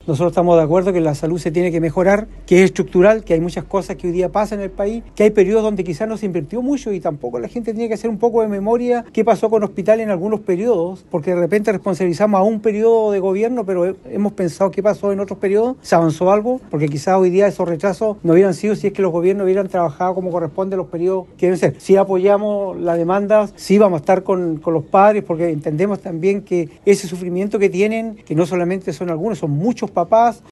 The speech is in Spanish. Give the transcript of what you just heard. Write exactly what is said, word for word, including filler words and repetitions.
Nosotros estamos de acuerdo que la salud se tiene que mejorar, que es estructural, que hay muchas cosas que hoy día pasan en el país, que hay periodos donde quizás no se invirtió mucho y tampoco la gente tiene que hacer un poco de memoria qué pasó con hospitales en algunos periodos, porque de repente responsabilizamos a un periodo de gobierno, pero hemos pensado qué pasó en otros periodos, se avanzó algo, porque quizás hoy día esos retrasos no hubieran sido si es que los gobiernos hubieran trabajado como corresponde los periodos que deben ser. Sí apoyamos la demanda, sí vamos a estar con, con los padres, porque entendemos también que ese sufrimiento que tienen, que no solamente son algunos, son muchos papás,